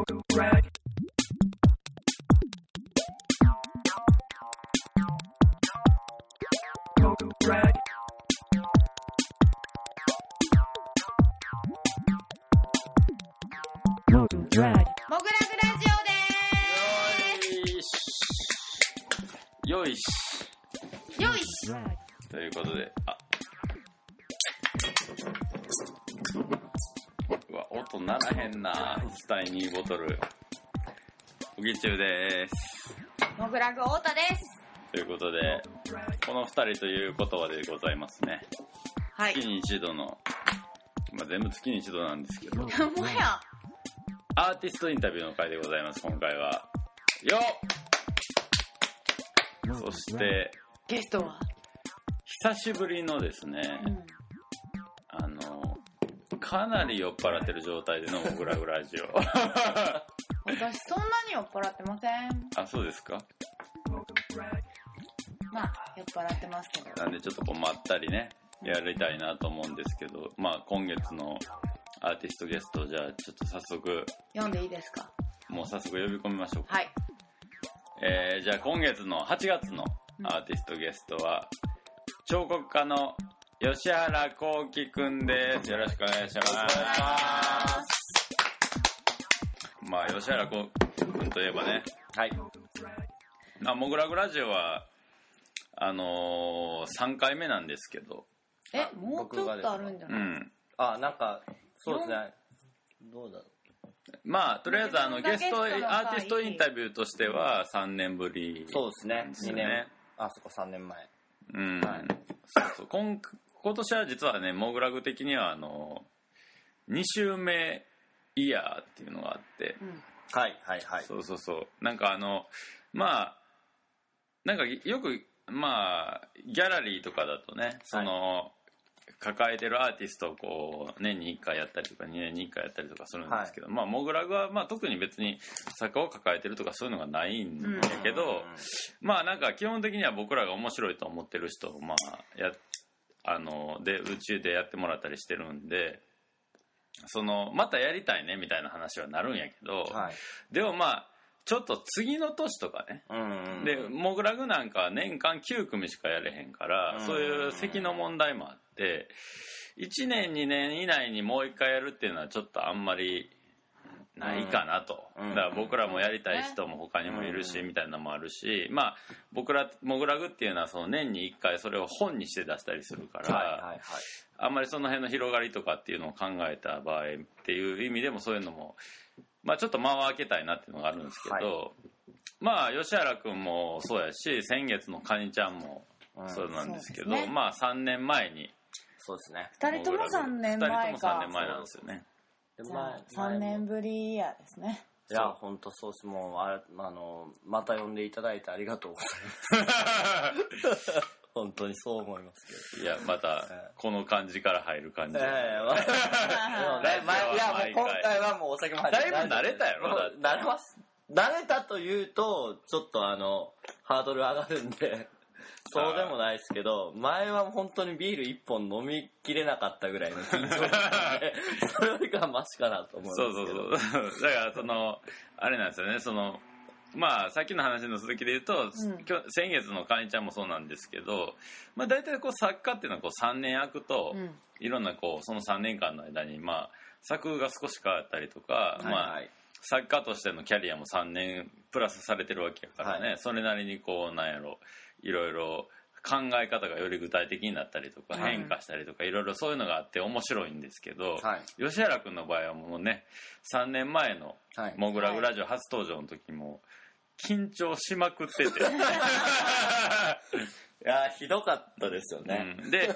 モグラグラジオでよいしーす。よいしということで、うわ、音ならへんな。スタイニーボトルおぎちゅうです。 モグラグ太田です。 ということで、この2人という言葉でございますね。 はい。 月に一度の、全部月に一度なんですけど、 もやアーティストインタビューの回でございます。今回はよっ。そしてゲストは、 久しぶりのですね、かなり酔っ払ってる状態でのモグラグラジオ私そんなに酔っ払ってません。 あ、そうですか。 まあ酔っ払ってますけど、 なんでちょっとこうまったりねやりたいなと思うんですけど、今月のアーティストゲスト、じゃあちょっと早速読んでいいですか。 もう早速呼び込みましょうか。 はい。 じゃあ今月の8月のアーティストゲストは、彫刻家の吉原幸輝くんです。よろしくお願いします。吉原幸輝くんといえばね、 はい。 モグラグラジオは3回目なんですけど、 もうちょっとあるんじゃない。 なんかそうですね。どうだろう。 とりあえずゲストアーティストインタビューとしては3年ぶり、 そうですね。 ですね。 2年。そこ3年前。 はい。そう今年は実はね、モグラグ的には2週目イヤーっていうのがあって、 はいはいはい。 そうなんかなんかよくギャラリーとかだとね、抱えてるアーティストをこう年に1回やったりとか2年に1回やったりとかするんですけど、モグラグは特に別に作家を抱えてるとかそういうのがないんだけど、なんか基本的には僕らが面白いと思ってる人をで宇宙でやってもらったりしてるんで、またやりたいねみたいな話はなるんやけど、でもちょっと次の年とかね、でモグラグなんかは年間9組しかやれへんから、そういう席の問題もあって、1年2年以内にもう1回やるっていうのはちょっとあんまりないかなと。だから僕らもやりたい人も他にもいるし、みたいなのもあるし、モグラグっていうのは年に1回それを本にして出したりするから、あんまりその辺の広がりとかっていうのを考えた場合っていう意味でも、そういうのもちょっと間を空けたいなっていうのがあるんですけど、吉原くんもそうやし、先月のカニちゃんもそうなんですけど、3年前に、 そうですね。 2人とも3年前か。 2人とも3年前なんですよね。 3年ぶりやですね。 いや本当そうです。もうまた呼んでいただいてありがとうございます本当にそう思いますけど、 いやまたこの感じから入る感じ、 もう今回はもうお酒も入ってだいぶ慣れたやろ。 慣れます。慣れたというとちょっとハードル上がるんでそうでもないですけど、前は本当にビール1本飲みきれなかったぐらいの緊張感でそれよりかはマシかなと思いますけど。 だからあれなんですよね、さっきの話の続きで言うと、先月のカニちゃんもそうなんですけど、大体作家っていうのは3年空くと、いろんなその3年間の間に作風が少し変わったりとか、作家としてのキャリアも3年プラスされてるわけやからね、それなりにいろいろ考え方がより具体的になったりとか、変化したりとかいろいろそういうのがあって面白いんですけど、吉原君の場合はもうね、3年前のモグラグラジオ初登場の時も緊張しまくってて、いやひどかったですよね、 で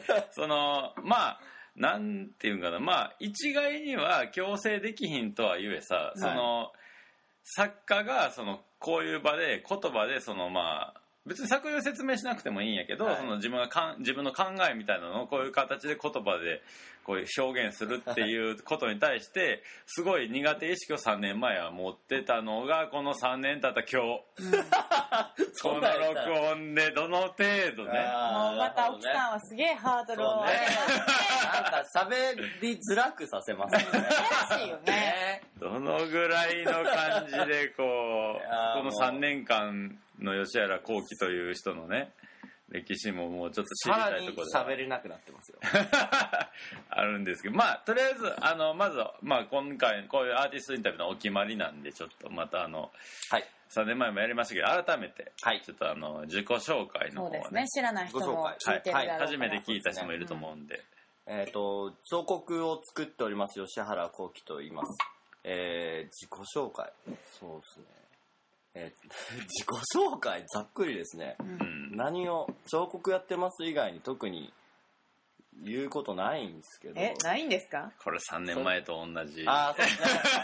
なんていうんかな、一概には強制できひんとは言えさ、作家がこういう場で言葉で別に作品を説明しなくてもいいんやけど、自分の考えみたいなのをこういう形で言葉でこういう表現するっていうことに対してすごい苦手意識を3年前は持ってたのがこの3年経った今日、この録音でどの程度ねもうまた奥さんはすげえハードルを上げますね。 なんか喋りづらくさせますよね。 難しいよね。 どのぐらいの感じでこの3年間の吉原幸喜という人のね歴史ももうちょっと知りたいところでさらに喋れなくなってますよあるんですけど、まあとりあえずまずまあ今回こういうアーティストインタビューのお決まりなんでちょっとまたはい、3年前もやりましたけど改めてちょっと自己紹介の方をね、 そうですね、知らない人も聞いてるだろうから、 初めて聞いた人もいると思うんで、 彫刻を作っております吉原幸喜と言います。自己紹介、そうですね、自己紹介ざっくりですね、何を彫刻やってます以外に特に言うことないんですけど。 ないんですか？ これ3年前と同じ。 そうですね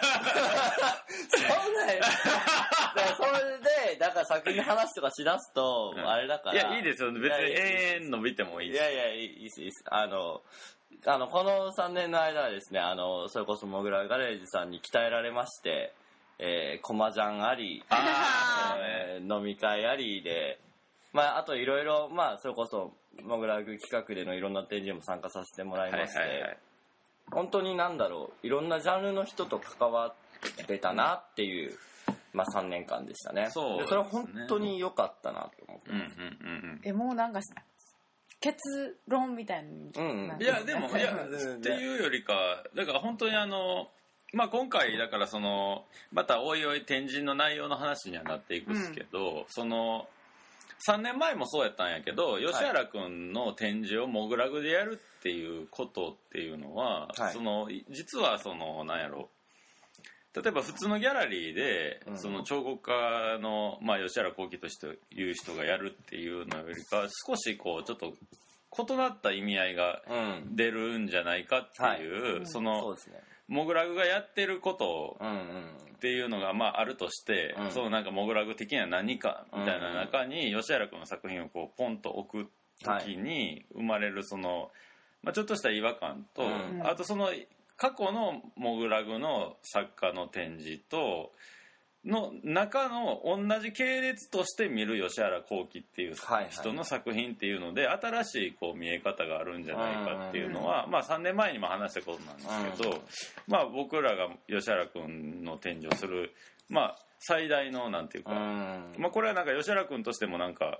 そうだよそれでだから先に話とかしだすとあれだから、 いやいいですよ、別に永遠伸びてもいいし。 いいですこの3年の間はですねそれこそモグラガレージさんに鍛えられまして、コマジャンあり、飲み会ありで、あといろいろそれこそモグラグ企画でのいろんな展示にも参加させてもらいまして、本当にいろんなジャンルの人と関わってたなっていう、3年間でしたね。それは本当に良かったなと思ってます。 もうなんか結論みたいな、 いやでもっていうよりかだから本当に今回だからまたおいおい展示の内容の話にはなっていくんですけど、3年前もそうやったんやけど吉原くんの展示をモグラグでやるっていうことっていうのは、実はなんやろ、例えば普通のギャラリーで、彫刻家の、吉原幸喜としていう人がやるっていうのよりか少しこうちょっと異なった意味合いが出るんじゃないかっていう、 そうですね、 モグラグがやってることっていうのがあるとして、なんかモグラグ的には何かみたいな中に吉原君の作品をこうポンと置く時に生まれるちょっとした違和感と、あと過去のモグラグの作家の展示との中の同じ系列として見る吉原幸喜っていう人の作品っていうので新しいこう見え方があるんじゃないかっていうのは3年前にも話したことなんですけど、僕らが吉原君の展示をする最大のなんていうか、これはなんか吉原君としてもなんか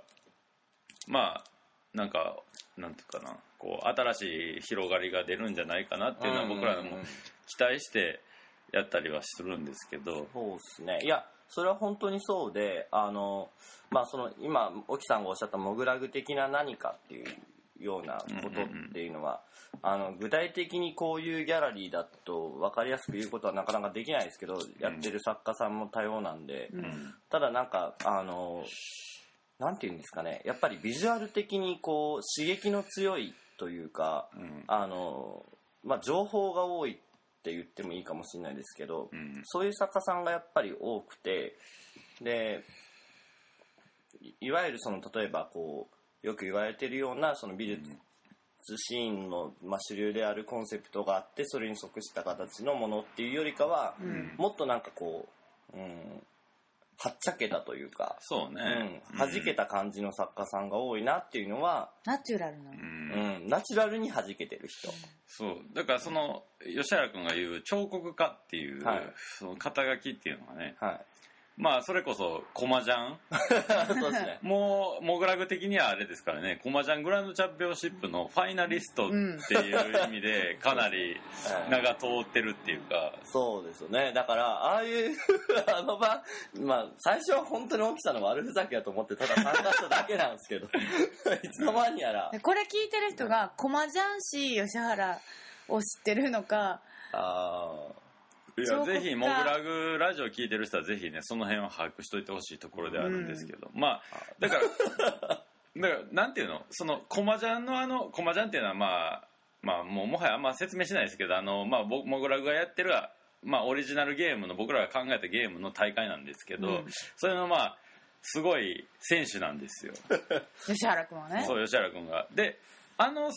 なんていうかな、こう新しい広がりが出るんじゃないかなっていうのは僕らも期待してやったりはするんですけど。 そうですね。いやそれは本当にそうで、今沖さんがおっしゃったモグラグ的な何かっていうようなことっていうのは、具体的にこういうギャラリーだと分かりやすく言うことはなかなかできないですけど、やってる作家さんも多様なんで、ただなんかなんていうんですかね、やっぱりビジュアル的にこう刺激の強いというか、情報が多いって言ってもいいかもしれないですけど、そういう作家さんがやっぱり多くて、でいわゆる例えばこうよく言われているような美術シーンの主流であるコンセプトがあってそれに即した形のものっていうよりかは、もっとなんかこう、はっちゃけたというか、 そうね、 弾けた感じの作家さんが多いなっていうのは、 ナチュラルな、 ナチュラルに弾けてる人、 そうだから吉原君が言う彫刻家っていう、その肩書きっていうのがね、それこそコマジャンそうですね、 もうモグラグ的にはあれですからね、コマジャングランドチャンピオンシップのファイナリストっていう意味でかなり名が通ってるっていうか、 そうですよね。だからああいう最初は本当に沖さんの悪ふざけだと思ってただ参加しただけなんですけどいつの間にやらこれ聞いてる人がコマジャン師吉原を知ってるのか、 いやぜひモグラグラジオ聞いてる人はぜひねその辺を把握しといてほしいところではあるんですけど、だからなんていうの、コマジャンのコマジャンっていうのはもはやあんま説明しないですけどモグラグがやってるオリジナルゲームの僕らが考えたゲームの大会なんですけど、それのすごい選手なんですよ吉原君はね。 そう吉原君がで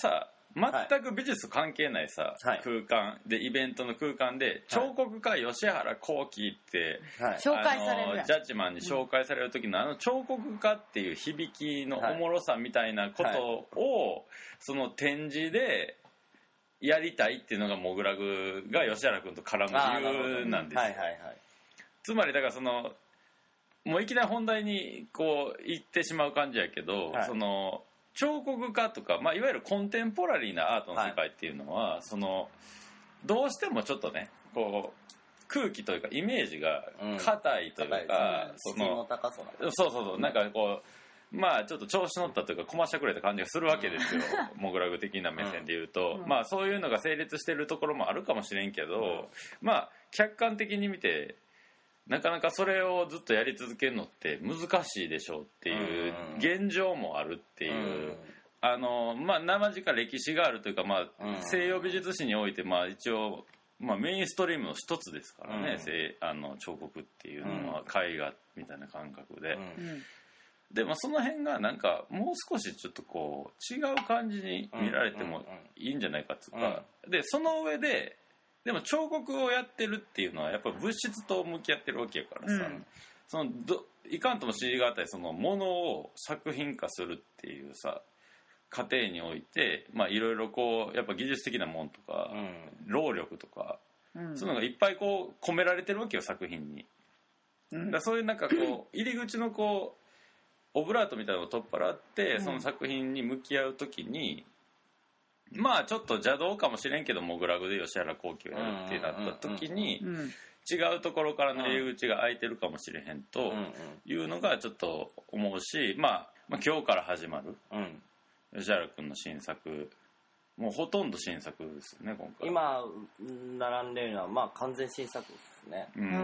全く美術関係ないさ、はい、空間でイベントの空間で彫刻家吉原幸喜って、 はい、紹介されるジャッジマンに紹介される時の彫刻家っていう響きのおもろさみたいなことを、その展示でやりたいっていうのがモグラグが吉原君と絡む理由なんですよ。つまりだからそのもういきなり本題にこう行ってしまう感じやけど、その彫刻家とか、いわゆるコンテンポラリーなアートの世界っていうのは、そのどうしてもちょっとねこう空気というかイメージが硬いというか、そうなんかこうちょっと調子乗ったというかこましゃくれた感じがするわけですよモグラグ的な目線で言うと、そういうのが成立してるところもあるかもしれんけど、客観的に見てなかなかそれをずっとやり続けるのって難しいでしょうっていう現状もあるっていう、生地か歴史があるというか、西洋美術史において一応、メインストリームの一つですからね、彫刻っていうのは絵画みたいな感覚で、でもその辺がなんかもう少しちょっとこう違う感じに見られてもいいんじゃないかっていうか、でその上ででも彫刻をやってるっていうのはやっぱり物質と向き合ってるわけやからさ、そのいかんとも知りがたいそのものを作品化するっていうさ過程においていろいろこうやっぱ技術的なもんとか、労力とか、そういうのがいっぱいこう込められてるわけよ作品に、だそういうなんかこう入り口のこうオブラートみたいなのを取っ払ってその作品に向き合うときに、ちょっと邪道かもしれんけどモグラグで吉原幸喜をやるってなった時に違うところからの入り口が開いてるかもしれへんというのがちょっと思うし、今日から始まる吉原君の新作、もうほとんど新作ですね今回。 今並んでるのは完全新作ですね。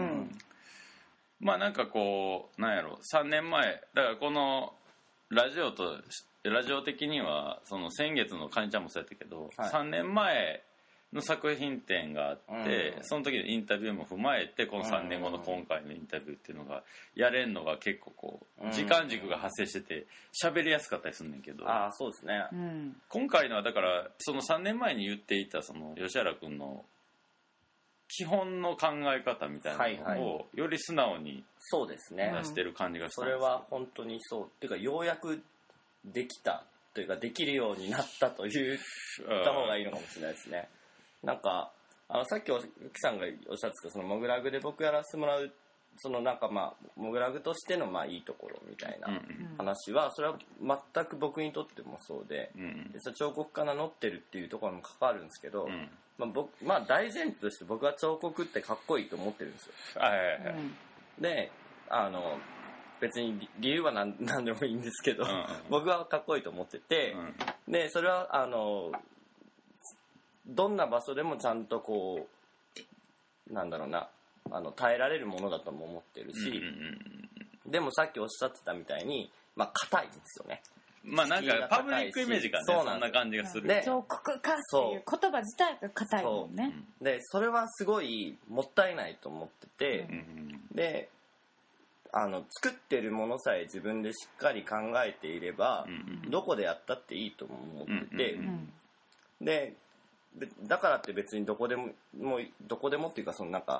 なんかこうなんやろ3年前だからこのラジオ的にはその先月のカニちゃんもそうやったけど、3年前の作品展があって、その時のインタビューも踏まえてこの3年後の今回のインタビューっていうのがやれんのが結構こう時間軸が発生してて喋りやすかったりするんだけど、 そうですね、 今回のはだからその3年前に言っていたその吉原君の基本の考え方みたいなのをより素直に出してる感じがしたんです。 それは本当にそうっていうか、ようやくできたというかできるようになったと言った方がいいのかもしれないですね。なんかさっき奥さんがおっしゃってたそのモグラグで僕やらせてもらうそのなんかモグラグとしてのいいところみたいな話は、それは全く僕にとってもそうで、その彫刻家名乗ってるっていうところにも関わるんですけど、大前提として僕は彫刻ってかっこいいと思ってるんですよ。で別に理由は何でもいいんですけど、僕はかっこいいと思ってて、でそれはどんな場所でもちゃんとこうなんだろうな耐えられるものだとも思ってるし、でもさっきおっしゃってたみたいに硬いんですよね。 なんかパブリックイメージがね、そんな感じがする。 彫刻家っていう言葉自体が硬いもんね。 でそれはすごいもったいないと思ってて、で作ってるものさえ自分でしっかり考えていれば、どこでやったっていいと思ってて、でだからって別にどこでもっていうかそのなんか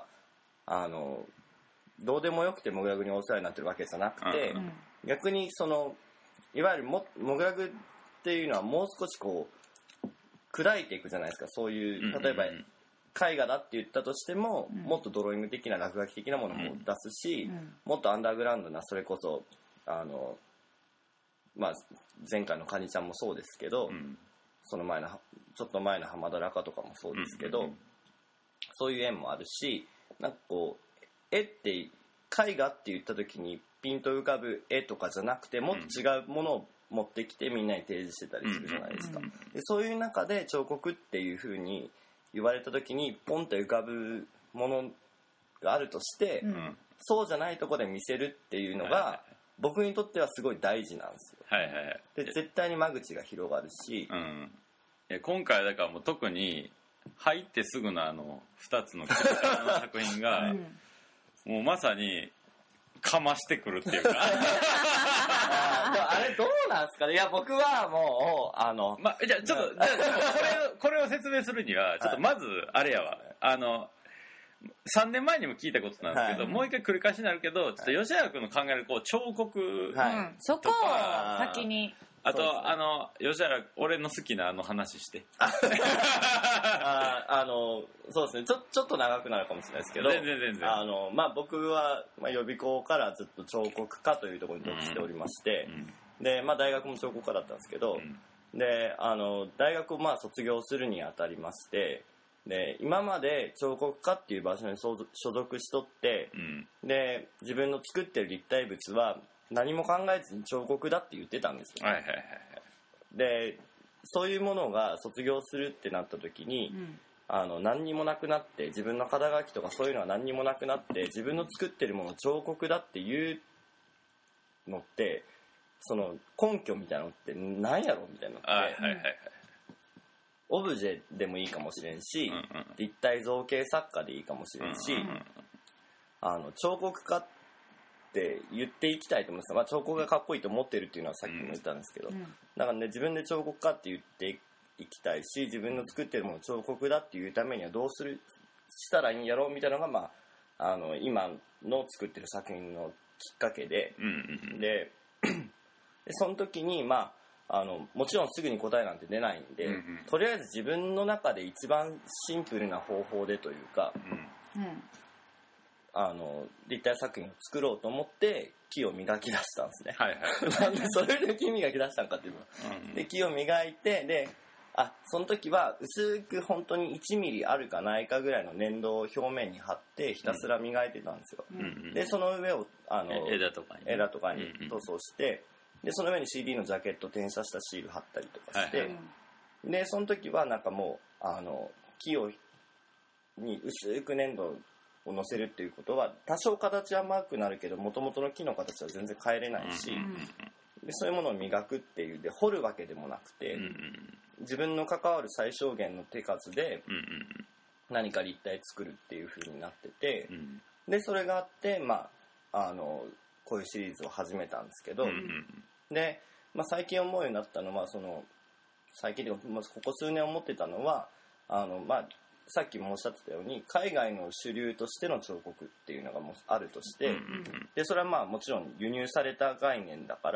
どうでもよくてモグラグにお世話になってるわけじゃなくて、逆にそのいわゆるモグラグっていうのはもう少しこう砕いていくじゃないですか。そういう例えば絵画だって言ったとしても、もっとドローイング的な落書き的なものも出すし、もっとアンダーグラウンドなそれこそ前回のカニちゃんもそうですけど、その前のちょっと前の浜田中とかもそうですけど、そういう絵もあるし、なんかこう絵って絵画って言った時にピンと浮かぶ絵とかじゃなくて、もっと違うものを持ってきてみんなに提示してたりするじゃないですか。でそういう中で彫刻っていう風に言われた時にポンと浮かぶものがあるとして、そうじゃないところで見せるっていうのが、僕にとってはすごい大事なんですよ。で絶対に間口が広がるし、 今回だからもう特に入ってすぐの2つの作品が、もうまさにかましてくるっていうかあれどうなんですかね。いや僕はもうじゃあちょっとこれを説明するにはちょっとまずあれやわ、3年前にも聞いたことなんですけど、もう一回繰り返しになるけど、ちょっと吉原君の考えるこう彫刻、 そこを先に。 あと吉原俺の好きな話してそうですね、ちょっと長くなるかもしれないですけど、 全然僕は、予備校からずっと彫刻科というところに属しておりまして、で、大学も彫刻科だったんですけど、で大学を卒業するにあたりまして、で今まで彫刻科っていう場所に所属しとって、で自分の作ってる立体物は何も考えずに彫刻だって言ってたんですよ、でそういうものが卒業するってなった時に、何にもなくなって、自分の肩書きとかそういうのは何にもなくなって、自分の作ってるものを彫刻だっていうのって、その根拠みたいなのって何やろみたいなのって、オブジェでもいいかもしれんし、立体造形作家でいいかもしれんし、彫刻家って言っていきたいと思うんですよ。彫刻がかっこいいと思ってるっていうのはさっきも言ったんですけど、だからね、自分で彫刻家って言っていきたいし、自分の作ってるものを彫刻だっていうためにはどうしたらいいんやろうみたいなのが、今の作ってる作品のきっかけで、でその時にもちろんすぐに答えなんて出ないんで、とりあえず自分の中で一番シンプルな方法でというか、立体作品を作ろうと思って木を磨き出したんですね。なんでそれで木磨き出したんかっていうの、で木を磨いて、でその時は薄く本当に1ミリあるかないかぐらいの粘土を表面に貼ってひたすら磨いてたんですよ、でその上を枝とかに塗装して、でその上に CD のジャケット転写したシール貼ったりとかして、でその時はなんかもう木に薄く粘土を乗せるっていうことは多少形は甘くなるけど元々の木の形は全然変えれないし、でそういうものを磨くっていうで掘るわけでもなくて、自分の関わる最小限の手数で何か立体作るっていう風になってて、でそれがあってこういうシリーズを始めたんですけど、で、最近思うようになったのは最近でここ数年思ってたのはさっきもおっしゃってたように海外の主流としての彫刻っていうのがもうあるとして、でそれはもちろん輸入された概念だから、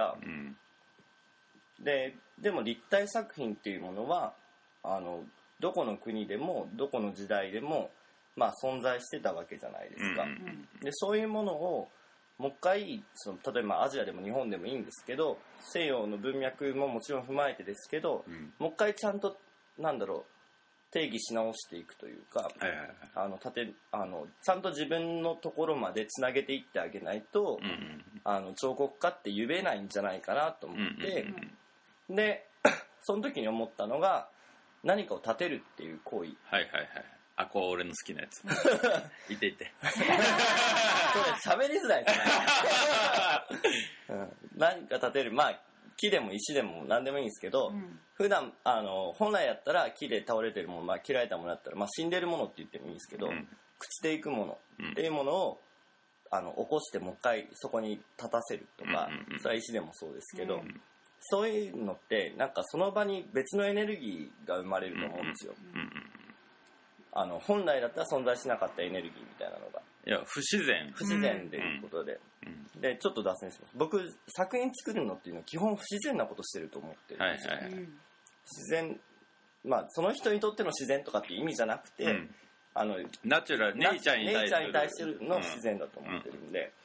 でも立体作品っていうものはどこの国でもどこの時代でも存在してたわけじゃないですか、でそういうものをもう一回例えばアジアでも日本でもいいんですけど、西洋の文脈ももちろん踏まえてですけど、もう一回ちゃんと定義し直していくというか、ちゃんと自分のところまでつなげていってあげないと、彫刻家って言えないんじゃないかなと思って、でその時に思ったのが何かを立てるっていう行為。 こう俺の好きなやついてそれ喋りづらいですね、何か立てる、木でも石でも何でもいいんですけど、普段本来やったら木で倒れてるもの、切られたものだったら、死んでるものって言ってもいいんですけど、朽ちていくものっていうものを起こしてもう一回そこに立たせるとか、それは石でもそうですけど、そういうのってなんかその場に別のエネルギーが生まれると思うんですよ、本来だったら存在しなかったエネルギーみたいなのが、 いや不自然でいうことで、でちょっと脱線します。僕作品作るのっていうのは基本不自然なことしてると思ってるんですよ、自然、その人にとっての自然とかっていう意味じゃなくて、 ナチュラル、ネイチャーに対してるの自然だと思ってるんで、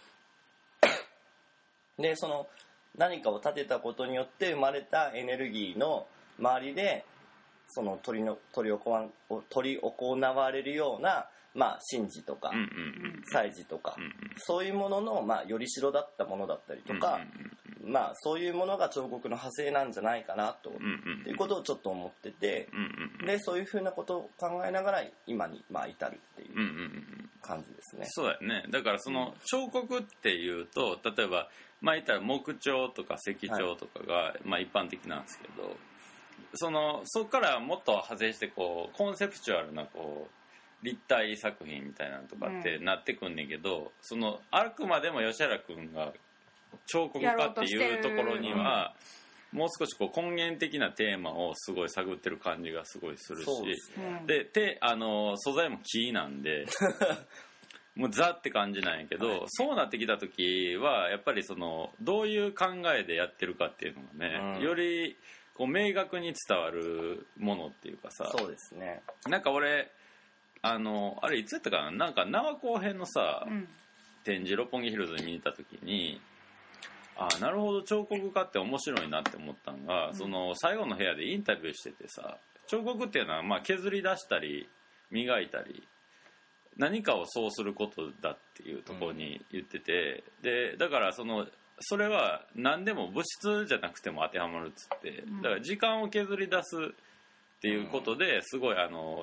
でその何かを立てたことによって生まれたエネルギーの周りでその取り行われるような、神事とか、祭事とか、そういうものの、よりしろだったものだったりとか、そういうものが彫刻の派生なんじゃないかなと、っていうことをちょっと思ってて、でそういうふうなことを考えながら今に、至るっていう感じですね。 そうだよね。だからその彫刻っていうと、例えば言ったら木彫とか石彫とかが、一般的なんですけど、そこからもっと派生してコンセプチュアルな立体作品みたいなのとかってなってくんねんけど、あくまでも吉原君が彫刻家っていうところにはもう少しこう根源的なテーマをすごい探ってる感じがすごいするし、で素材も木なんでもうザって感じなんやけど、そうなってきた時はやっぱりそのどういう考えでやってるかっていうのがね、よりこう明確に伝わるものっていうかさ。 そうですね。 なんか俺あれいつやったかな、なんか生後編のさ、展示六本木ヒルズに見に行った時に、なるほど彫刻家って面白いなって思ったのが、その最後の部屋でインタビューしててさ、彫刻っていうのはまあ削り出したり磨いたり何かをそうすることだっていうところに言ってて、でだからそれは何でも物質じゃなくても当てはまるっつって、だから時間を削り出すっていうことですごい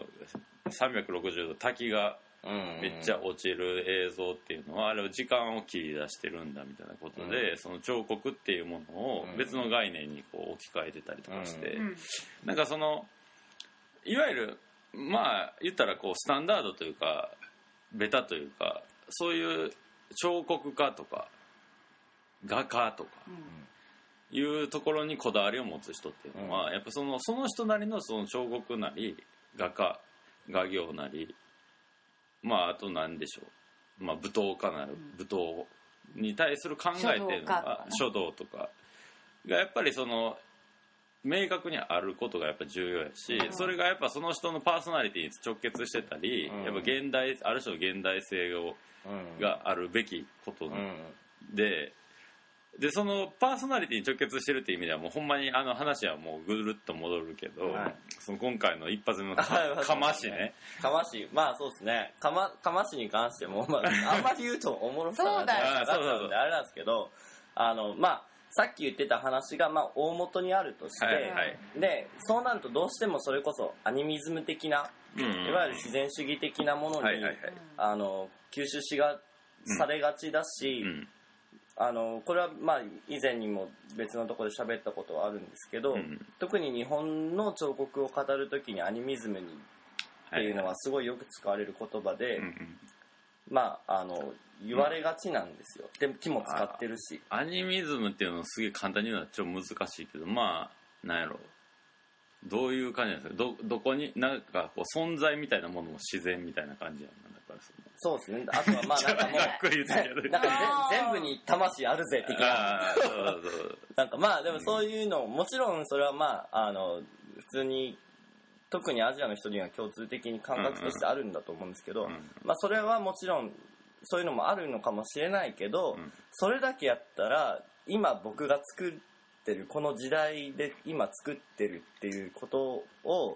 360度滝がめっちゃ落ちる映像っていうのはあれは時間を切り出してるんだみたいなことで、その彫刻っていうものを別の概念にこう置き換えてたりとかして、なんかいわゆるまあ言ったらこうスタンダードというかベタというか、そういう彫刻家とか画家とかいうところにこだわりを持つ人っていうのはやっぱその人なりのその彫刻なり画家画業なり、まああと何でしょう、まあ舞踏家なる舞踏に対する考えっていうのが書道とかがやっぱり明確にあることがやっぱ重要やし、それがやっぱその人のパーソナリティに直結してたり、やっぱある種の現代性があるべきことで、そのパーソナリティに直結してるっていう意味ではもうほんまに話はもうぐるっと戻るけど、その今回の一発目のかましね、 かまし、まあそうですね、かましに関しても、まあ、あんまり言うとおもろさがなっちゃうんであれなんですけど、まあさっき言ってた話がまあ大元にあるとして、でそうなるとどうしてもそれこそアニミズム的な、いわゆる自然主義的なものに、吸収されがちだし、これはまあ以前にも別のところで喋ったことはあるんですけど、特に日本の彫刻を語るときにアニミズムにっていうのはすごいよく使われる言葉で、まあ言われがちなんですよ。で木も使ってるし、 アニミズムっていうのをすげえ簡単に言うのはちょっと難しいけど、まあなんやろ、どういう感じなんですか。どこになんかこう存在みたいなものも自然みたいな感じやんな。だからそうですね。あとはまあなんかもうざっくり言うけどなんか全部に魂あるぜ的な。なんかまあでもそういうの、もちろんそれはまあ普通に特にアジアの人には共通的に感覚としてあるんだと思うんですけど、まあそれはもちろんそういうのもあるのかもしれないけど、それだけやったら今僕が作ってるこの時代で今作ってるっていうことを、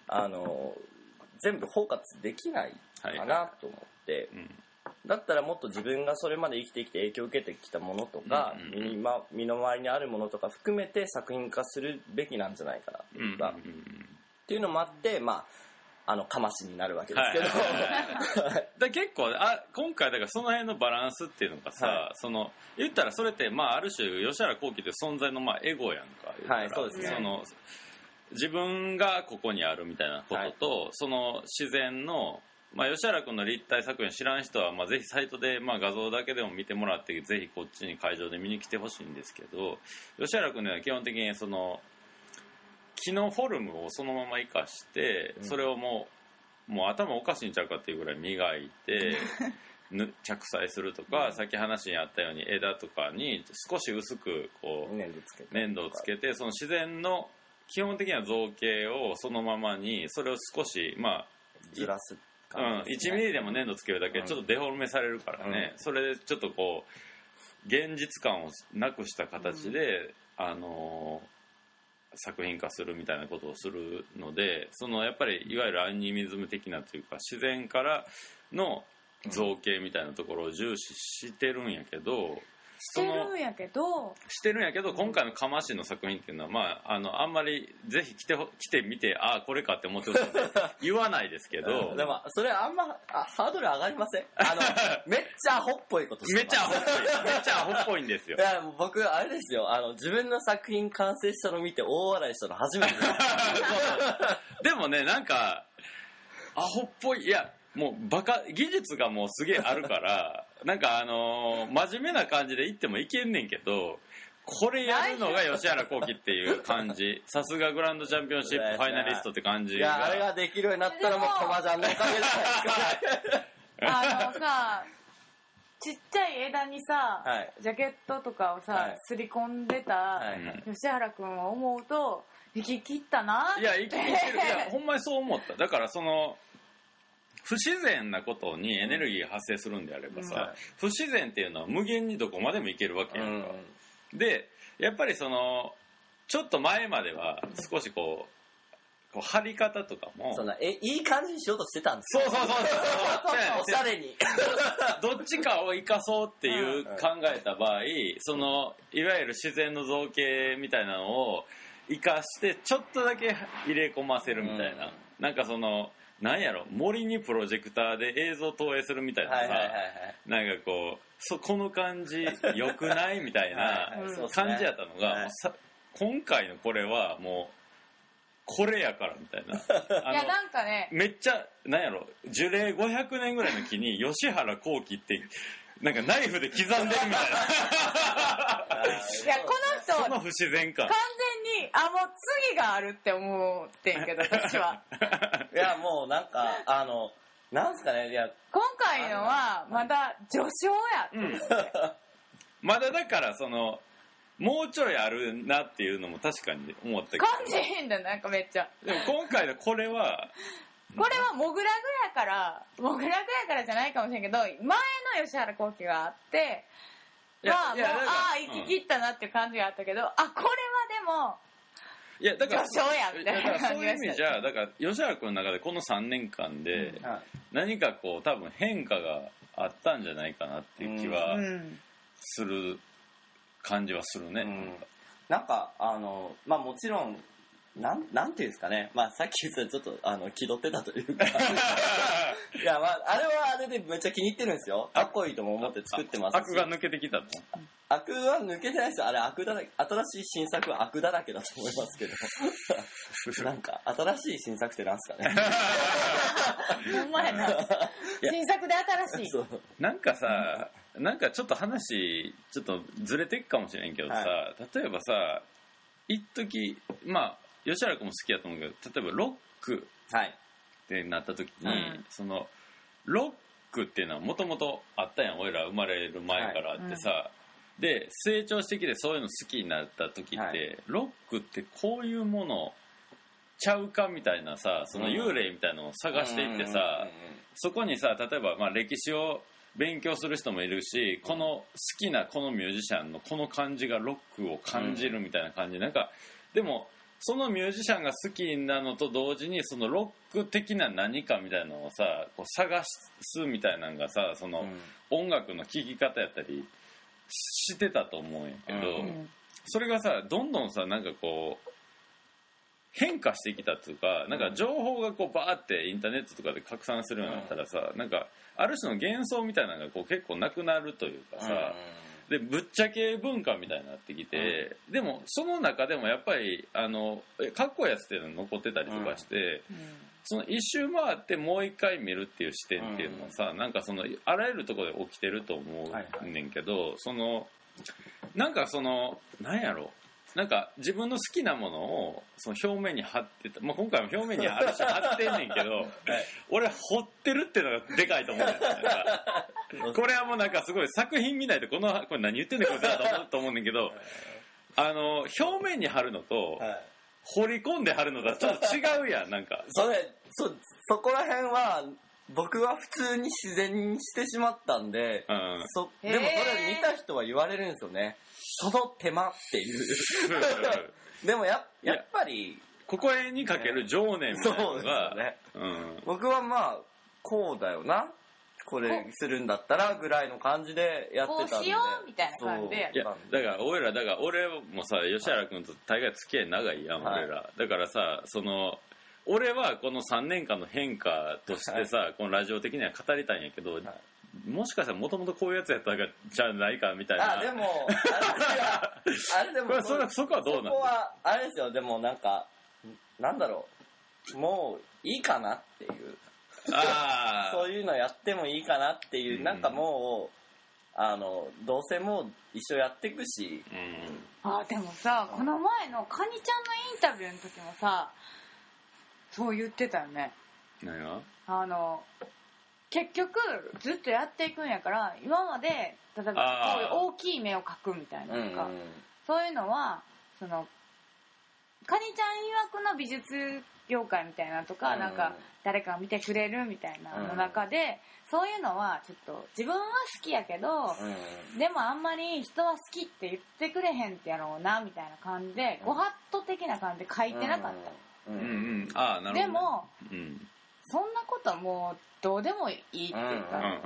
全部包括できないかなと思って、だったらもっと自分がそれまで生きてきて影響を受けてきたものとか、身の回りにあるものとか含めて作品化するべきなんじゃないかなというか、っていうのもあって、まあかましになるわけですけど、 だ結構今回だからその辺のバランスっていうのがさ、言ったらそれってまあある種吉原幸喜という存在のまあエゴやんか。 そうですね。 自分がここにあるみたいなことと、その自然の、まあ、吉原君の立体作品知らん人は、まあ、ぜひサイトで、まあ、画像だけでも見てもらってぜひこっちに会場で見に来てほしいんですけど、吉原君は基本的に木のフォルムをそのまま生かして、それをもう頭おかしいんちゃうかっていうぐらい磨いて着彩するとか、さっき話にあったように枝とかに少し薄くこう粘土をつけて、その自然の基本的な造形をそのままにそれを少しまあずらす感じですね。 1ミリでも粘土つけるだけでちょっとデフォルメされるからね、それでちょっとこう現実感をなくした形で、作品化するみたいなことをするので、やっぱりいわゆるアニミズム的なというか自然からの造形みたいなところを重視してるんやけど、 してるんやけど今回のかましの作品っていうのは、まあ、あんまりぜひ来てみてこれかって思ってるので言わないですけどでもそれあんまハードル上がりません？めっちゃアホっぽいことしてます。 めっちゃアホっぽいんですよ。 いやもう僕あれですよ、自分の作品完成したの見て大笑いしたの初めてですでもね、なんかアホっぽい、いやもう技術がもうすげえあるからなんか真面目な感じで言ってもいけんねんけど、これやるのが吉原幸輝っていう感じ。さすがグランドチャンピオンシップファイナリストって感じが。 いや、あれができるようになったらもうコマジャンのおかげじゃないですか。 さ、ちっちゃい枝にさ、 はい、 ジャケットとかをさ、はい、すり込んでた吉原くんを思うと、生き切ったなって。 いや、生き切ってる。いや、ほんまにそう思った。だから不自然なことにエネルギーが発生するんであればさ、不自然っていうのは無限にどこまでもいけるわけやんか。で、やっぱりちょっと前までは少しこう張り方とかもいい感じにしようとしてたんですよ。そうおしゃれにどっちかを生かそうっていう考えた場合、いわゆる自然の造形みたいなのを生かしてちょっとだけ入れ込ませるみたいな、なんかなんやろ、森にプロジェクターで映像投影するみたいなさ、なんかここの感じ良くないみたいな感じやったのが、今回のこれはもうこれやからみたいな。 いや、なんかね、 めっちゃなんやろ、樹齢500年ぐらいの木に吉原幸輝ってなんかナイフで刻んでるみたいな。いや、この人その不自然感完全にもう次があるって思ってんけど、私は。 いや、もうなんかなんすかね、いや、 今回のはまだ序章や、 まだだからもうちょいあるなっていうのも確かに思ったけど、 感じへんだ、なんかめっちゃ。 でも今回のこれはモグラグやからじゃないかもしれんけど、前の吉原幸輝があって、生き切ったなっていう感じがあったけど、これはでもいや、だから序章やみたいな感じがした。 そういう意味じゃ、だから吉原君の中でこの3年間で何か多分変化があったんじゃないかなっていう気はする感じはするね。 なんかもちろんなんていうんですかね、さっき言ったちょっと気取ってたというかいや、あれはあれでめっちゃ気に入ってるんですよ。かっこいいとも思って作ってますし。 悪が抜けてきたの？ 悪は抜けてないですよ。あれ新しい新作は悪だらけだと思いますけどなんか新しい新作ってなんすかね。 ほんまやな。新作で新しい。 なんかさ、なんかちょっと話ちょっとずれていくかもしれんけどさ、例えばさ、一時吉原君も好きやと思うけど、例えばロックってなった時に、ロックっていうのはもともとあったやん、俺ら生まれる前からあってさ、で成長してきてそういうの好きになった時って、ロックってこういうものちゃうかみたいなさ、幽霊みたいなのを探していってさ、そこにさ、例えば歴史を勉強する人もいるし、この好きなこのミュージシャンのこの感じがロックを感じるみたいな感じ、なんかでもそのミュージシャンが好きなのと同時にロック的な何かみたいなのをさ探すみたいなのがさ、音楽の聴き方やったりしてたと思うんやけど、それがさどんどんさなんか変化してきたっていうか、なんか情報がバーってインターネットとかで拡散するようになったらさ、なんかある種の幻想みたいなのが結構なくなるというかさ、でぶっちゃけ文化みたいになってきて、でもその中でもやっぱりかっこいいやつっていうのが残ってたりとかして、一周回ってもう一回見るっていう視点っていうのはさ、なんかあらゆるところで起きてると思うねんけど、なんかなんやろ、なんか自分の好きなものを表面に貼ってた、今回も表面にあるし貼ってんねんけど、俺掘ってるっていうのがでかいと思うんだよね。これはもうなんかすごい作品見ないとこれ何言ってんねんこいつだと思うねんけど、表面に貼るのと、掘り込んで貼るのとはちょっと違うやん。なんかそこら辺は僕は普通に自然にしてしまったんで、でもそれ見た人は言われるんですよね、その手間っていうでもやっぱりここへにかける情念みたいなのが、 僕はこうだよな、これするんだったらぐらいの感じでやってたんで、 こうしようみたいな感じでやったんで。 だから俺もさ、吉原君と大概付き合い長いやん、俺ら。だからさ、俺はこの3年間の変化としてさ、このラジオ的には語りたいんやけど、もしかしたらもともとこういうやつやったんじゃないかみたいな。 でもあれでもそこはどうなの？ そこはあれですよ。でもなんかなんだろう、もういいかなっていうそういうのやってもいいかなっていう、なんかもどうせもう一緒やっていくし、 でもさ、この前のカニちゃんのインタビューの時もさ、そう言ってたよね。 何が？ 結局ずっとやっていくんやから、今まで例えばこういう大きい目を描くみたいなとか、そういうのはそのカニちゃん曰くの美術業界みたいなとか、なんか誰かが見てくれるみたいなの中で、そういうのはちょっと自分は好きやけど、でもあんまり人は好きって言ってくれへんってやろうなみたいな感じで、ご法度的な感じで書いてなかった。 なるほど。 でも、そんなこともうどうでもいいっていうか、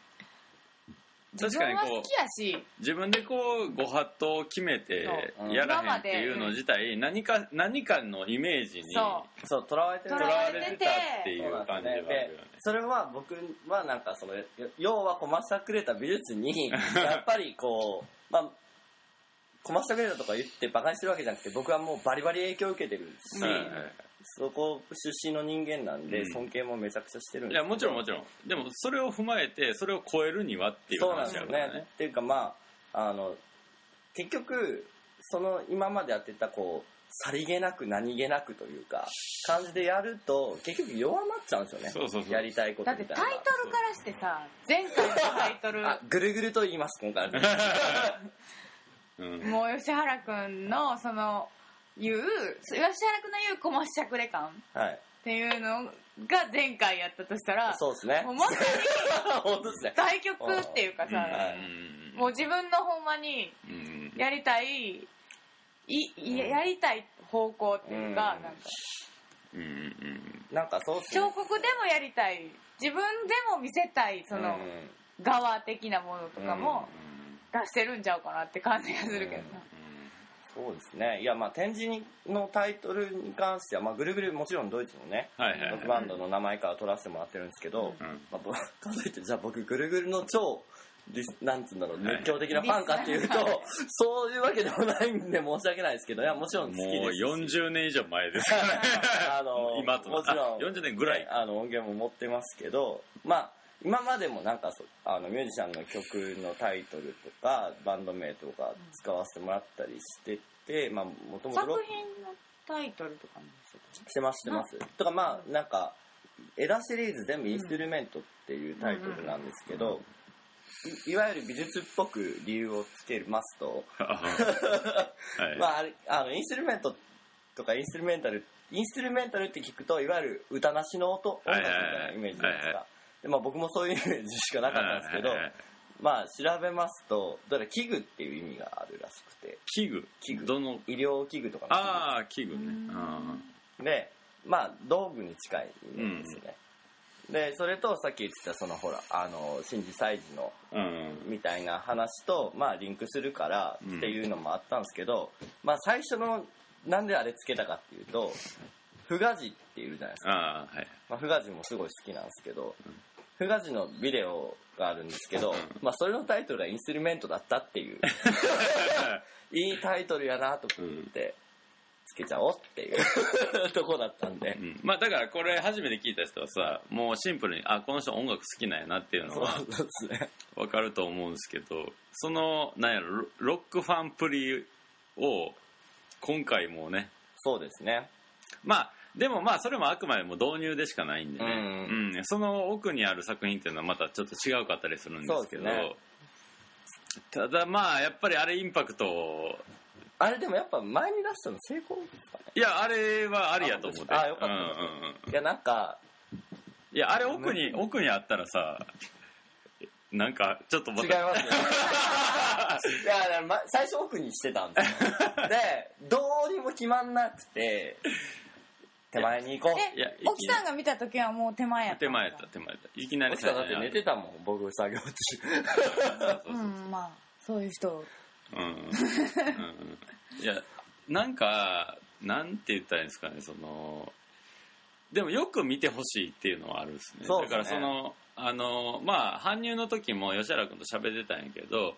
自分は好きやし、 自分でこうご法度を決めてやらへんっていうの自体、何かのイメージにそうとらわれてたっていう感じがあるよね。 それは僕はなんかその要はこまさくれた美術にやっぱりこうこまさくれたとか言ってバカにしてるわけじゃなくて、僕はもうバリバリ影響を受けてるし、そこ出身の人間なんで尊敬もめちゃくちゃしてるんですけど、 いやもちろんもちろん、でもそれを踏まえてそれを超えるにはっていう話だからね。 っていうか結局その今までやってたこうさりげなく何気なくというか感じでやると結局弱まっちゃうんですよね。 そうやりたいことみたいな。 だってタイトルからしてさ、前回のタイトルぐるぐると言います今回もう吉原くんのその吉原くんの言うこましゃくれ感っていうのが前回やったとしたら、 そうですね、 もうまさに本当ですね、 対局っていうかさ、もう自分のほんまにやりたいやりたい方向っていうか、 なんかそうっすね、 彫刻でもやりたい、自分でも見せたいその側的なものとかも出してるんちゃうかなって感じがするけどな。 そうですね。いや展示のタイトルに関しては、ぐるぐるもちろんドイツのね、ロックバンドの名前から取らせてもらってるんですけど、数えてじゃあ僕ぐるぐるの超なんつうんだろう、熱狂的なファンかっていうとそういうわけでもないんで申し訳ないですけど、いやもちろん好きです。 もう40年以上前ですからね今ともちろん 40年ぐらい音源も持ってますけど、今までもなんかミュージシャンの曲のタイトルとかバンド名とか使わせてもらったりしてて、もともと作品のタイトルとかもしてますとか、なんか枝シリーズ全部インストゥルメントっていうタイトルなんですけど、いわゆる美術っぽく理由をつけますとインストゥルメントとかインストゥルメンタルって聞くと、いわゆる歌なしの音楽みたいなイメージじゃないですか。で僕もそういうイメージしかなかったんですけど、調べますと器具っていう意味があるらしくて。 器具どの医療器具とかの器具ね。 で道具に近いイメージですね。でそれとさっき言ってたそのほら神事祭事のみたいな話とリンクするからっていうのもあったんですけど、最初のなんであれつけたかっていうと、フガジっているじゃないですか。フガジもすごい好きなんですけど、フガジのビデオがあるんですけど、それのタイトルがインストゥルメントだったっていういいタイトルやなと思ってつけちゃおうっていうとこだったんで、 だからこれ初めて聞いた人はさ、もうシンプルにこの人音楽好きなんやなっていうのは分かると思うんですけど、そのなんやろ、ロックファンプリを今回もね、 そうですね、 でもそれもあくまでも導入でしかないんでね、その奥にある作品っていうのはまたちょっと違うかったりするんですけど、ただやっぱりあれインパクト、 あれでもやっぱ前に出したの成功ですかね。 いやあれはありやと思って、 よかった、いやなんかいやあれ奥にあったらさ、なんかちょっと違いますねいや最初奥にしてたんですよでどうにも決まんなくて手前に行こう。 奥さんが見た時はもう手前やった。 手前やった。いきなり奥さんだって寝てたもん、僕作業中そういう人いやなんかなんて言ったらいいんですかね、でもよく見てほしいっていうのはあるんですね。だから搬入の時も吉原君と喋ってたんやけど、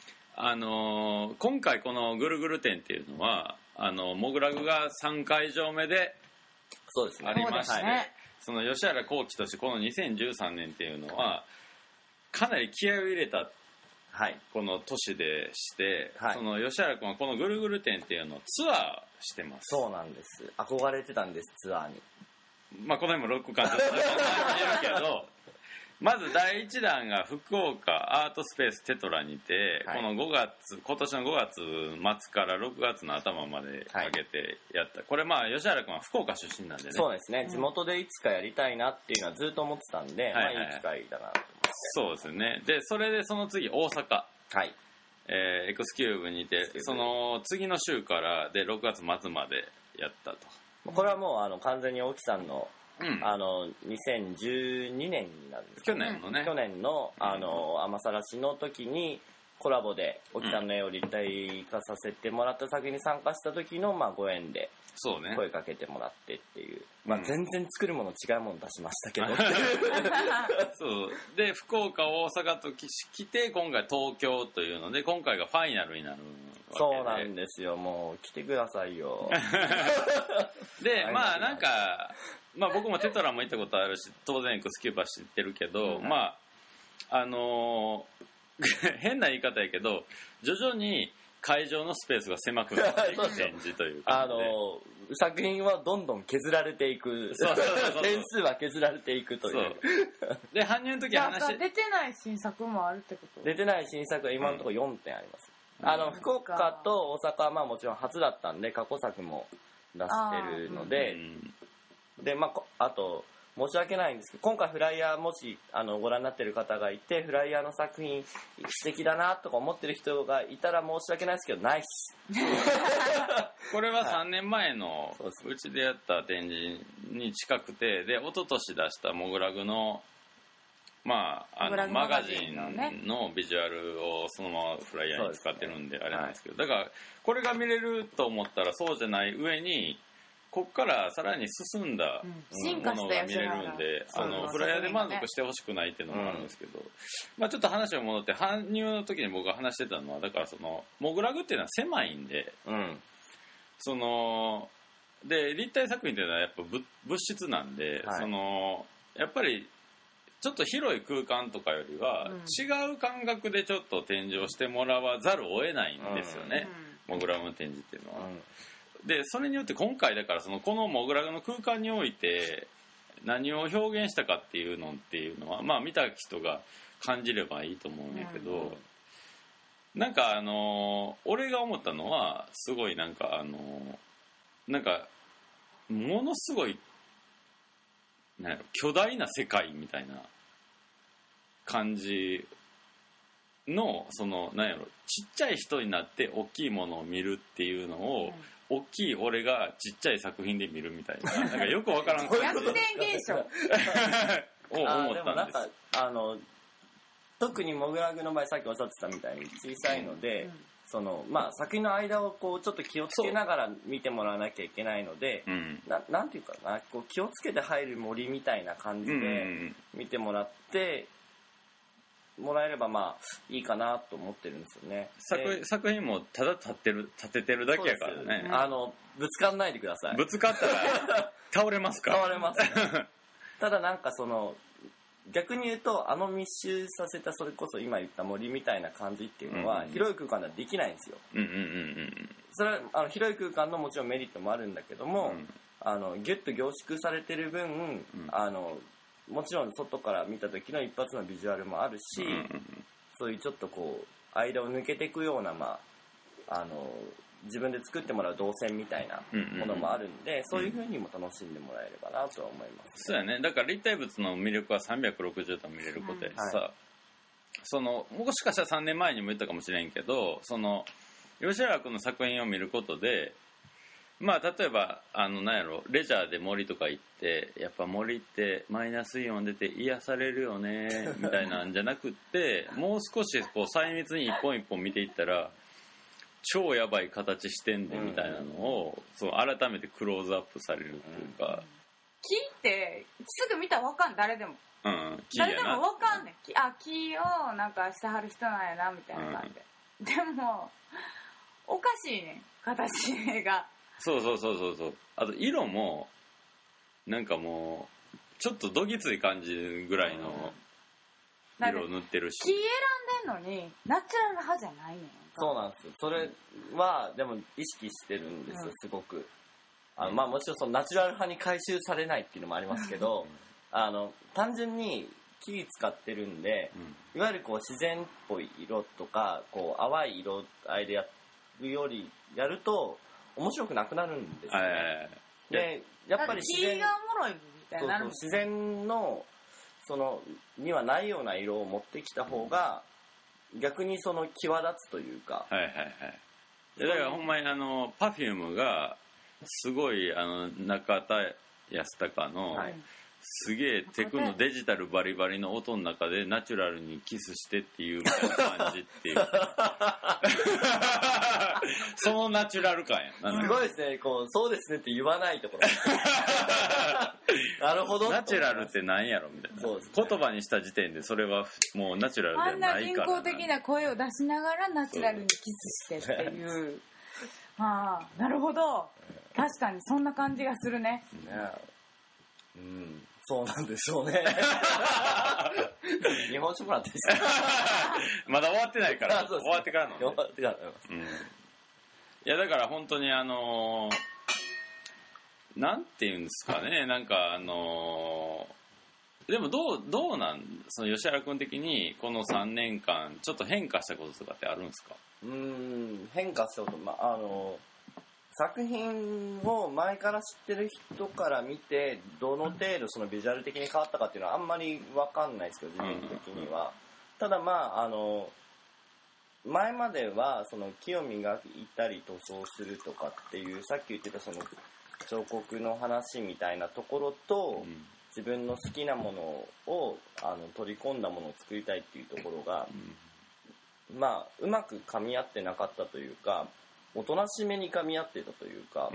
今回このぐるぐる展っていうのはモグラグが3会場目でありまして、その吉原幸喜としてこの2013年っていうのはかなり気合を入れたこの都市でして、その吉原君はこのぐるぐる展っていうのをツアーしてます。 そうなんです。憧れてたんです、ツアーに。 まあこの辺もロック感じてるけどまず第1弾が福岡アートスペーステトラにて、この今年の5月末から6月の頭までかけてやった、これまあ吉原君は福岡出身なんでね。 そうですね、地元でいつかやりたいなっていうのはずっと思ってたんで、まあいい機会だなと思って。 そうですね。でそれでその次大阪、エクスキューブにて、その次の週からで6月末までやったと。 これはもう完全に沖さんの2012年になるんですか、ね、 去年の天さしの時にコラボで沖さんの絵を立体化させてもらった作品に参加した時のご縁で声かけてもらってっていう、全然作るもの違うもの出しましたけどそうで福岡大阪と来て今回東京というので、今回がファイナルになるわけで。 そうなんですよ、もう来てくださいよでまあなんか僕もテトラも行ったことあるし、当然エクスキューバ知ってるけど、変な言い方やけど徐々に会場のスペースが狭くなっていく展示というか、 作品はどんどん削られていく点数は削られていくという。 で搬入の時話出てない新作もあるってこと？ 出てない新作は今のところ4点あります。福岡と大阪はもちろん初だったんで過去作も出してるので、であと申し訳ないんですけど、今回フライヤーもしご覧になってる方がいて、フライヤーの作品素敵だなとか思ってる人がいたら申し訳ないですけど、ないっすこれは3年前のうちでやった展示に近くて、で一昨年出したモグラグのマガジンのビジュアルをそのままフライヤーに使ってるんであれなんですけど、だからこれが見れると思ったらそうじゃない上に、こっからさらに進んだものが見れるんで、フライヤーで満足してほしくないっていうのもあるんですけど、ちょっと話を戻って、搬入の時に僕が話してたのは、だからそのモグラグっていうのは狭いんで、で立体作品っていうのはやっぱ物質なんで、やっぱりちょっと広い空間とかよりは違う感覚でちょっと展示をしてもらわざるを得ないんですよね、モグラグの展示っていうのは。でそれによって今回だからこのモグラグの空間において何を表現したかっていうのは見た人が感じればいいと思うんやけど、なんか俺が思ったのはすごいなんかものすごい巨大な世界みたいな感じのちっちゃい人になって大きいものを見るっていうのを、大きい俺がちっちゃい作品で見るみたいな、なんかよくわからん逆転現象を思ったんです。 特にモグラグの場合、さっきおっしゃってたみたいに小さいので、作品の間をちょっと気をつけながら見てもらわなきゃいけないので、なんていうかな、気をつけて入る森みたいな感じで見てもらってもらえればいいかなと思ってるんですよね。 作品もただ立ててるだけやからね。 ぶつかんないでください。 ぶつかったら倒れますか？ 倒れます、ね、ただなんか逆に言うと密集させたそれこそ今言った森みたいな感じっていうのは、広い空間ではできないんですよ。それは広い空間のもちろんメリットもあるんだけども、ギュッと凝縮されてる分、もちろん外から見た時の一発のビジュアルもあるし、そういうちょっと間を抜けていくような自分で作ってもらう動線みたいなものもあるんで、そういう風にも楽しんでもらえればなとは思います、 そうやね。だから立体物の魅力は360度見れることやしさ、もしかしたら3年前にも言ったかもしれんけど、吉原君の作品を見ることで、例えばレジャーで森とか行って、やっぱ森ってマイナスイオン出て癒されるよねみたいなんじゃなくってもう少し細密に一本一本見ていったら超やばい形してんでみたいなのを改めてクローズアップされるっていうか、 木ってすぐ見たら分かん誰でも、誰でも分かんねん。木をなんかしてはる人なんやなみたいな感じで、でもおかしいねん、形が。 そう。あと色もなんかもうちょっとどぎつい感じぐらいの色を塗ってるし、 木選んでんのにナチュラル派じゃないねん。 そうなんですよ。それはでも意識してるんですよ、すごく。まあもちろんそのナチュラル派に回収されないっていうのもありますけど単純に木使ってるんで、いわゆるこう自然っぽい色とかこう淡い色合いでやるよりやると面白くなくなるんですよね。でやっぱり自然がおもろいみたいな。 そう自然のそのにはないような色を持ってきた方が逆にその際立つというか。 はいはいはい。だからほんまにPerfume がすごい中田康隆の、すげえテクのデジタルバリバリの音の中でナチュラルにキスしてっていうみたいな感じっていうそのナチュラル感やすごいですね。こうそうですねって言わないところなるほど。 ナチュラルって何やろみたいな、そうですね、言葉にした時点でそれはもうナチュラルではないから、 あんな人工的な声を出しながらナチュラルにキスしてっていうああなるほど、確かにそんな感じがするね。 そうなんでしょうね。日本酒もらっていいですか？ まだ終わってないから終わってからの、ね、 終わってからいやだから本当になんていうんですかね、なんかでもどうなんその吉原君的にこの3年間ちょっと変化したこととかってあるんですか？ 変化したこと作品を前から知ってる人から見てどの程度そのビジュアル的に変わったかっていうのはあんまり分かんないですけど自分的には。ただ前まではその木を磨いたり塗装するとかっていうさっき言ってたその彫刻の話みたいなところと、自分の好きなものを取り込んだものを作りたいっていうところが、うまく噛み合ってなかったというかおとなしめに噛み合ってたというか、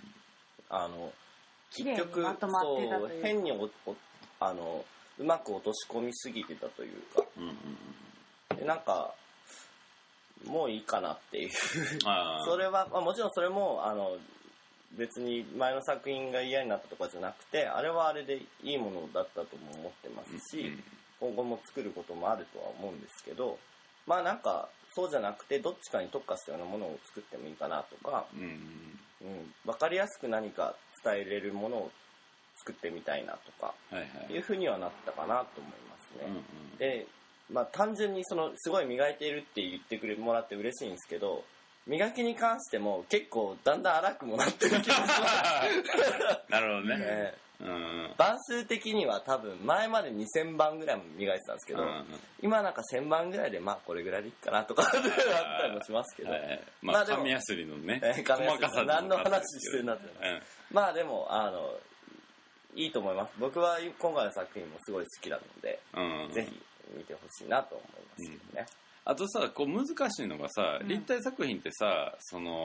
結局そう変にうまく落とし込みすぎてたというか、でなんかもういいかなっていうそれは、もちろんそれも別に前の作品が嫌になったとかじゃなくてあれはあれでいいものだったとも思ってますし、今後も作ることもあるとは思うんですけど、なんかそうじゃなくてどっちかに特化したようなものを作ってもいいかなとか、分かりやすく何か伝えれるものを作ってみたいなとか、いうふうにはなったかなと思いますね。で、単純にすごい磨いているって言ってもらって嬉しいんですけど、磨きに関しても結構だんだん荒くもなってる気がします。 なるほどね。 番数的には多分前まで2000番ぐらいも磨いてたんですけど、今なんか1000番ぐらいでこれぐらいでいいかなとかあったりもしますけど、 紙やすりのね、 細かさ何の話してるなって、でもいいと思います。僕は今回の作品もすごい好きなので、ぜひ見てほしいなと思いますけどね。 あとさ、こう難しいのがさ、立体作品ってさ、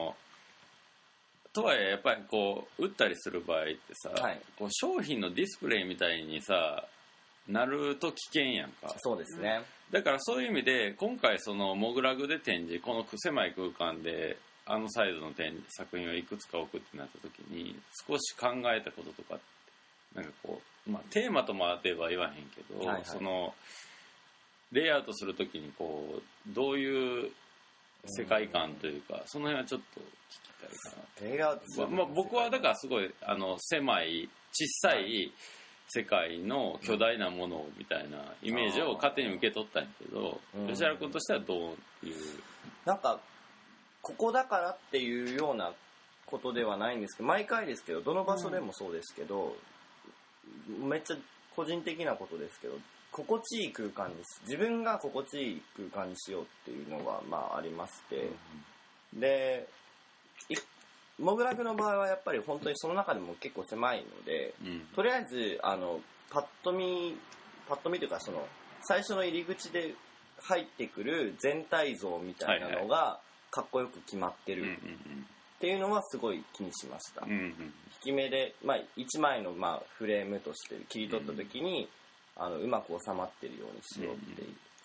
とはいえやっぱりこう売ったりする場合ってさ、こう商品のディスプレイみたいにさなると危険やんか。 そうですね。 だからそういう意味で今回モグラグで展示、この狭い空間でサイズの作品をいくつか置くってなった時に少し考えたこととかなんかこう、テーマとまでは言わへんけど、レイアウトする時にこうどういう世界観というか、その辺はちょっと聞きたいかな。 レイアウトする僕はだからすごい狭い小さい世界の巨大なものみたいなイメージを勝手に受け取ったんやけど、吉原君としてはどういうなんかここだからっていうようなことではないんですけど、毎回ですけどどの場所でもそうですけど、めっちゃ個人的なことですけど心地いい空間に自分が心地いい空間にしようっていうのがありまして、でモグラグの場合はやっぱり本当にその中でも結構狭いので、とりあえずパッと見というか最初の入り口で入ってくる全体像みたいなのがかっこよく決まってるっていうのはすごい気にしました。引き目で、1枚のフレームとして切り取った時にうまく収まってるようにしようっていう、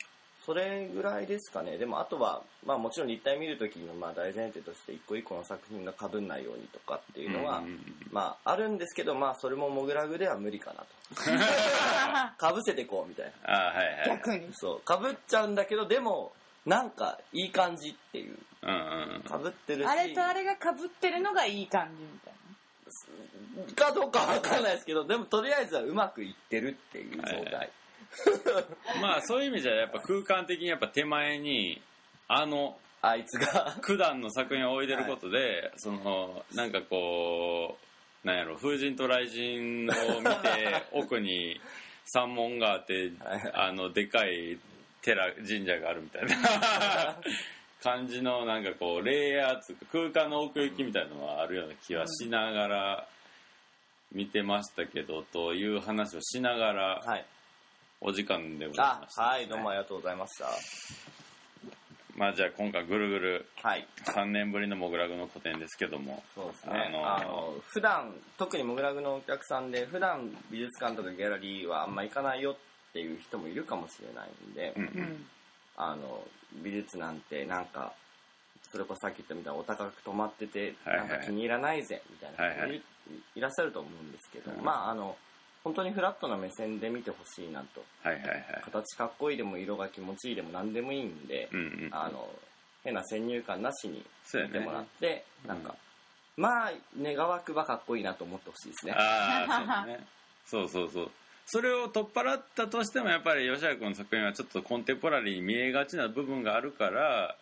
それぐらいですかね。でもあとは、まあもちろん立体見るときのまあ大前提として一個一個の作品が被んないようにとかっていうのは、まああるんですけど、まあそれもモグラグでは無理かなと。被せてこうみたいな。 はいはい。 逆に。 そう、被っちゃうんだけど、でも、なんかいい感じっていう。被ってるし。 あれとあれが被ってるのがいい感じみたいな。かどうかわかんないですけど、でもとりあえずはうまくいってるっていう状態。はいまあそういう意味じゃやっぱ空間的にやっぱ手前にあいつが九段の作品を置いてることで、はい、そのなんかこうなんやろ風神と雷神を見て奥に山門があってでかい神社があるみたいな感じのなんかこうレイヤーつうか空間の奥行きみたいなのはあるような気はしながら見てましたけどという話をしながら、はいお時間でございました、ね、 はい、どうもありがとうございました。 まあじゃあ今回ぐるぐる、はい、3年ぶりのモグラグの個展ですけども、 そうですね。普段特にモグラグのお客さんで普段美術館とかギャラリーはあんま行かないよっていう人もいるかもしれないんで、うんうん、美術なんてなんかそれこそさっき言ったみたいにお高く泊まってて、はいはい、なんか気に入らないぜみたいな人も いらっしゃると思うんですけど、まあ本当にフラットな目線で見てほしいなと、はいはいはい、形かっこいいでも色が気持ちいいでも何でもいいんで、うんうん、変な先入観なしに見てもらって、ね、なんか、まあ願わくばかっこいいなと思ってほしいですね。 あねそうそうそうそれを取っ払ったとしてもやっぱり吉原君の作品はちょっとコンテンポラリーに見えがちな部分があるから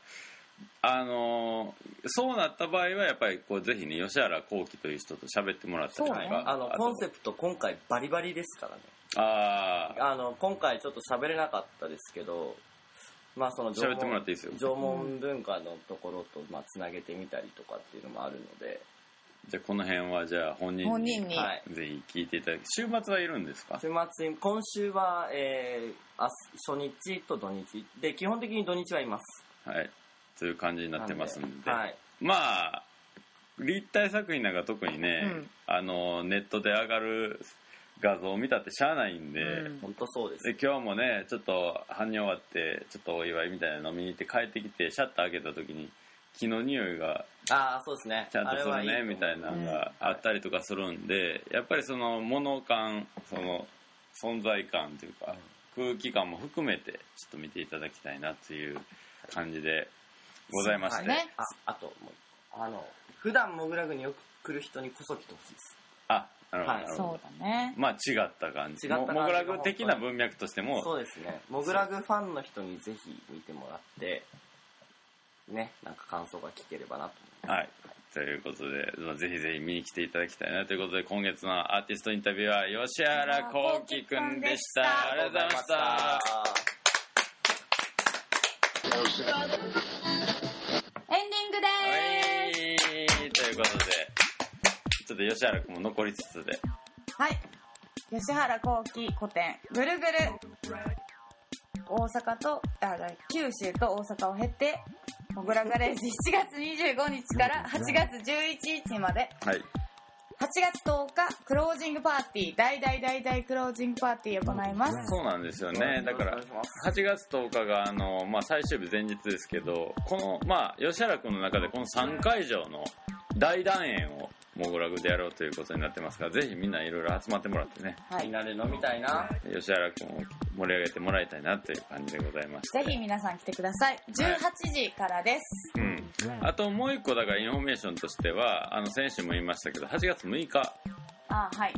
そうなった場合はやっぱりこうぜひね吉原幸喜という人と喋ってもらったりとか、 コンセプト今回バリバリですからね。今回ちょっと喋れなかったですけど、まあその喋ってもらっていいですよ。 縄文文化のところとまあつなげてみたりとかっていうのもあるので、 じゃあこの辺はじゃあ本人にぜひ聞いていただき、週末はいるんですか？ 週末今週は、初日と土日で基本的に土日はいます。 はい。という感じになってますんで、はい、まあ立体作品なんか特にね、うん、ネットで上がる画像を見たってしゃあないんで、 本当そうです。 で今日もねちょっと搬入終わってちょっとお祝いみたいなの飲みに行って帰ってきてシャッター開けた時に木の匂いがそうですねちゃんとするねみたいなのがあったりとかするんで、やっぱりその物感その存在感というか空気感も含めてちょっと見ていただきたいなという感じでございまして、ね、 あともう普段モグラグによく来る人にこそ来てほしいです。 なるほど、はい、 そうだね。 まあ違った感じ。モグラグ的な文脈としてもそうですね。モグラグファンの人にぜひ見てもらってね、なんか感想が聞ければなと思います。 はい。ということで、ぜひぜひ見に来ていただきたいなということで、今月のアーティストインタビューは吉原幸喜くんでした。ありがとうございました。 エンディングでーす。ということでちょっと吉原君も残りつつで、 はい吉原幸喜個展ぐるぐる大阪と九州と大阪を経てモグラガレージ7月25日から8月11日まで、はい、8月10日クロージングパーティー大クロージングパーティーを行います。 そうなんですよね。だから8月10日が最終日前日ですけど、この吉原君の中でこの3会場の大団円をモグラグでやろうということになってますから、ぜひみんないろいろ集まってもらってね、 みんなで飲みたいな、 吉原君を盛り上げてもらいたいなという感じでございまして、 ぜひ皆さん来てください。18時からです、 はい、あともう一個だからインフォメーションとしては先週も言いましたけど8月6日はい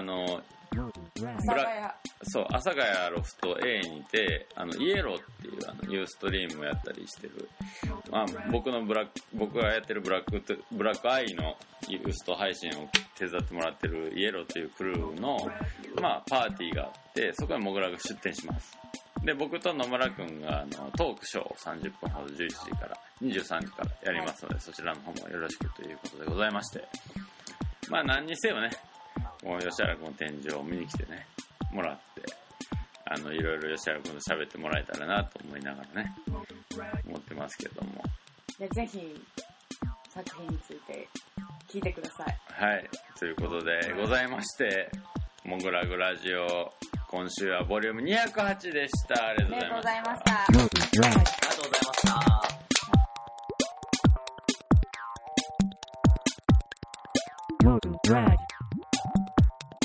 阿佐ヶ谷ロフト A にてイエローっていうユーストリームをやったりしてる、僕がやってるブラックアイのユースト配信を手伝ってもらってるイエローというクルーの、パーティーがあって、そこにモグラが出展します。で僕と野村くんがトークショーを30分ほど11時から23時からやりますので、そちらの方もよろしくということでございまして、何にせよねもう吉原君の展示を見に来てねもらっていろいろ吉原君と喋ってもらえたらなと思いながらね思ってますけども、 でぜひ作品について聞いてください。 はい、ということでございまして、モグラグラジオ今週はボリューム208でした。ありがとうございました。 ありがとうございました。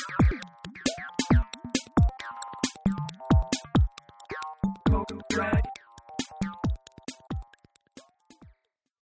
Drag